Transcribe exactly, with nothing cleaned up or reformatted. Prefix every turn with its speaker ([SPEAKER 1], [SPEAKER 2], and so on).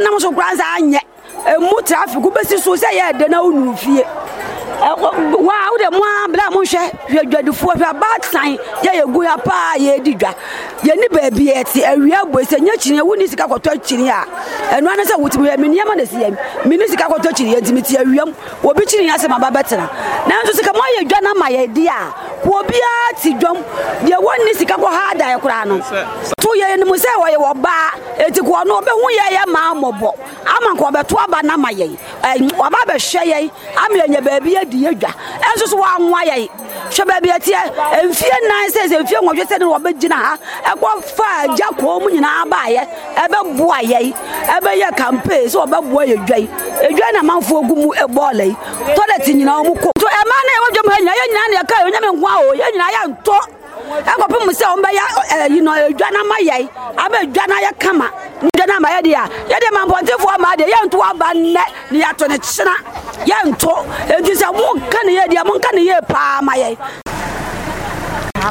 [SPEAKER 1] nam so kranza anye emu traffic ubesi so say ye de na unu fie wa wo de mo bla mo hwe hwadwadufo hwa batsan ye yegu ya pa ye didwa ye ni ba bi eti awia boise nya kire woni sika kwoto kire a enu an se wotimi ya meni ma de se ya meni sika kwoto kire ya timiti awiam obi kire ya se ma babetena na nso sika mo ye dwa na ma ye di a ko bia ti dwom ye woni sika kwo ha da ye kura no to ye ni mo se wo ye wo ba eti ko no be hu ye ye ma amobo ama ko be to aba na ma ye wo ba be hwe ye am ye nya ba bi di ye dwa enso so wa nwa ye hwe ba bi atie emfie nan se se emfie nwodwe se ne wo be gina ha e ko fa ja ko mu nyina ba ye e be boa ye e be ye campaign so wo be boa ye dwai e dwai na manfo ogumu e bola yi toilet nyina mu ko to e ma na e wodwom ha nyina ye nyina na ka ye nyame nkwa o ye nyina ya nto e ko pem se o be ya you know e dwa na ma ye aba dwa na ye kama dwa na ma ye dia ye de man pontifo ma de ye nto aba ne ne ya to ne china ye nto e di se mo ka ne ye dia mo ka ne ye pa ma ye